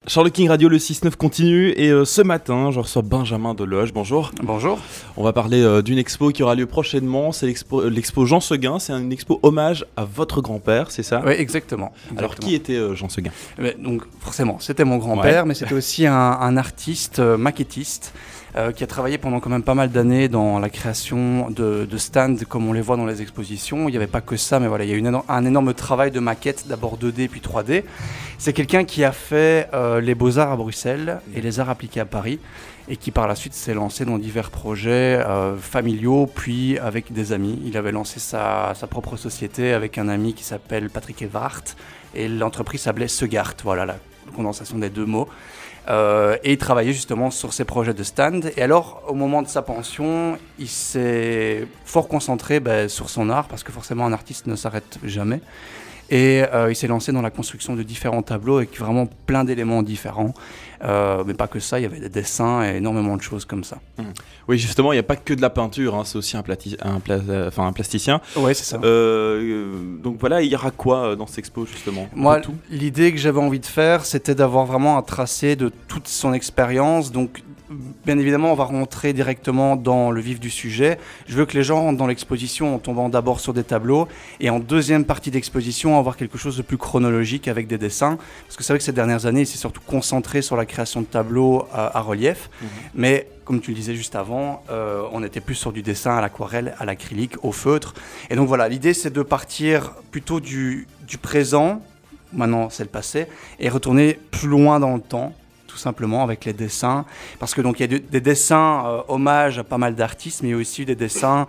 Charles King Radio, le 6-9 continue et ce matin, je reçois Benjamin Deloge. Bonjour. Bonjour. On va parler d'une expo qui aura lieu prochainement. C'est l'expo Jean Seguin. C'est une expo hommage à votre grand-père, c'est ça ? Oui, exactement. Alors, qui était Jean Seguin ? Donc, forcément, c'était mon grand-père, mais c'était aussi un artiste maquettiste qui a travaillé pendant quand même pas mal d'années dans la création de stands comme on les voit dans les expositions. Il n'y avait pas que ça, mais voilà, il y a eu un énorme travail de maquette, d'abord 2D puis 3D. C'est quelqu'un qui a fait les Beaux-Arts à Bruxelles et les Arts appliqués à Paris et qui par la suite s'est lancé dans divers projets familiaux puis avec des amis. Il avait lancé sa propre société avec un ami qui s'appelle Patrick Evart et l'entreprise s'appelait Segart, voilà la condensation des deux mots. Et il travaillait justement sur ses projets de stand. Et alors, au moment de sa pension, il s'est fort concentré sur son art, parce que forcément un artiste ne s'arrête jamais. Et il s'est lancé dans la construction de différents tableaux avec vraiment plein d'éléments différents. Mais pas que ça, il y avait des dessins et énormément de choses comme ça. Oui, justement, il n'y a pas que de la peinture, hein, c'est aussi un plasticien. Oui, c'est ça. Donc voilà, il y aura quoi dans cette expo justement ? Moi, l'idée que j'avais envie de faire, c'était d'avoir vraiment un tracé de toute son expérience. Donc, bien évidemment, on va rentrer directement dans le vif du sujet. Je veux que les gens rentrent dans l'exposition en tombant d'abord sur des tableaux et en deuxième partie d'exposition, avoir quelque chose de plus chronologique avec des dessins. Parce que c'est vrai que ces dernières années, il s'est surtout concentré sur la création de tableaux à relief. Mais comme tu le disais juste avant, on était plus sur du dessin à l'aquarelle, à l'acrylique, au feutre. Et donc voilà, l'idée c'est de partir plutôt du présent, maintenant c'est le passé, et retourner plus loin dans le temps, tout simplement avec les dessins, parce que donc il y a des dessins hommages à pas mal d'artistes, mais il y a aussi des dessins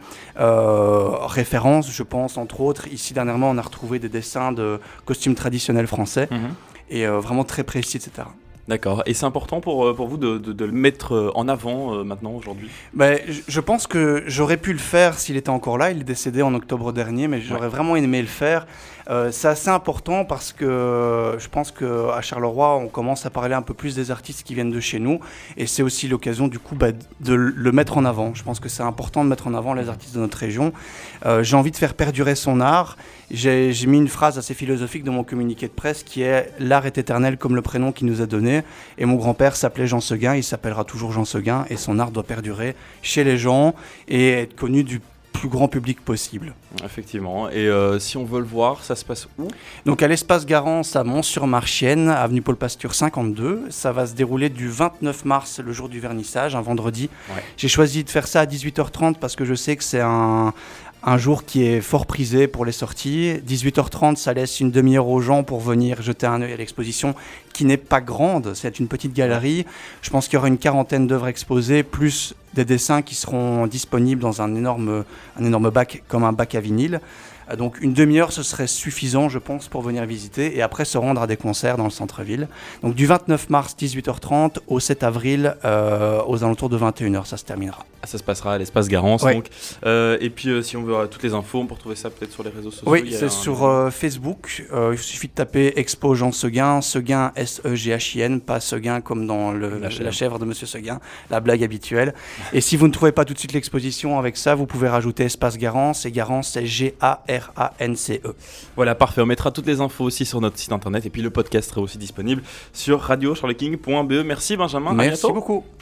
références, je pense entre autres. Ici dernièrement, on a retrouvé des dessins de costumes traditionnels français et vraiment très précis, etc. D'accord. Et c'est important pour vous de le mettre en avant maintenant, aujourd'hui ? Je pense que j'aurais pu le faire s'il était encore là. Il est décédé en octobre dernier, mais j'aurais vraiment aimé le faire. C'est assez important parce que je pense qu'à Charleroi, on commence à parler un peu plus des artistes qui viennent de chez nous. Et c'est aussi l'occasion, du coup, de le mettre en avant. Je pense que c'est important de mettre en avant les artistes de notre région. J'ai envie de faire perdurer son art. J'ai mis une phrase assez philosophique dans mon communiqué de presse qui est « L'art est éternel comme le prénom qu'il nous a donné ». Et mon grand-père s'appelait Jean Seguin, il s'appellera toujours Jean Seguin. Et son art doit perdurer chez les gens et être connu du plus grand public possible. Effectivement. Et si on veut le voir, ça se passe où ? Donc à l'espace Garance à Mont-sur-Marchienne, avenue Paul Pasture 52. Ça va se dérouler du 29 mars, le jour du vernissage, un vendredi. Ouais. J'ai choisi de faire ça à 18h30 parce que je sais que c'est un jour qui est fort prisé pour les sorties. 18h30, ça laisse une demi-heure aux gens pour venir jeter un œil à l'exposition qui n'est pas grande. C'est une petite galerie. Je pense qu'il y aura une quarantaine d'œuvres exposées, plus des dessins qui seront disponibles dans un énorme bac, comme un bac à vinyle. Donc une demi-heure, ce serait suffisant, je pense, pour venir visiter et après se rendre à des concerts dans le centre-ville. Donc du 29 mars, 18h30 au 7 avril, aux alentours de 21h, ça se terminera. Ça se passera à l'espace Garance. Ouais. Donc. Et puis si on veut toutes les infos, on peut retrouver ça peut-être sur les réseaux sociaux. Oui, c'est sur Facebook. Il suffit de taper Expo Jean Seguin, Seguin S-E-G-H-I-N, pas Seguin comme dans la chèvre de Monsieur Seguin, la blague habituelle. Et si vous ne trouvez pas tout de suite l'exposition avec ça, vous pouvez rajouter Espace Garance, et Garance c'est G-A-R-A-N-C-E. Voilà, parfait. On mettra toutes les infos aussi sur notre site internet et puis le podcast sera aussi disponible sur radiocharleking.be. Merci Benjamin. Merci beaucoup.